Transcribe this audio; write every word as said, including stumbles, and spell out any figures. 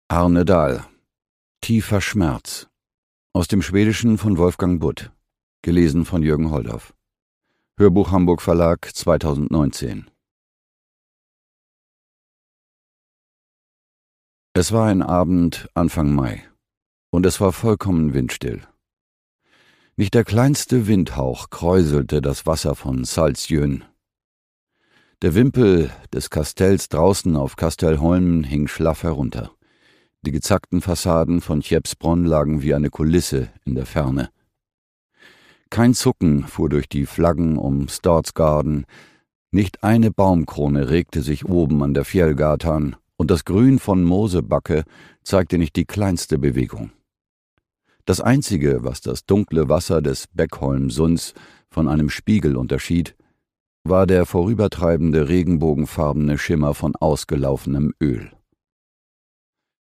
Arne Dahl. Tiefer Schmerz. Aus dem Schwedischen von Wolfgang Butt. Gelesen von Jürgen Holdorf. Hörbuch Hamburg Verlag zweitausendneunzehn. Es war ein Abend Anfang Mai, und es war vollkommen windstill. Nicht der kleinste Windhauch kräuselte das Wasser von Saltsjön. Der Wimpel des Kastells draußen auf Kastellholmen hing schlaff herunter. Die gezackten Fassaden von Tjepsbronn lagen wie eine Kulisse in der Ferne. Kein Zucken fuhr durch die Flaggen um Stadsgarden, nicht eine Baumkrone regte sich oben an der Fjällgatan, und das Grün von Mosebacke zeigte nicht die kleinste Bewegung. Das Einzige, was das dunkle Wasser des Beckholmsunds von einem Spiegel unterschied, war der vorübertreibende regenbogenfarbene Schimmer von ausgelaufenem Öl.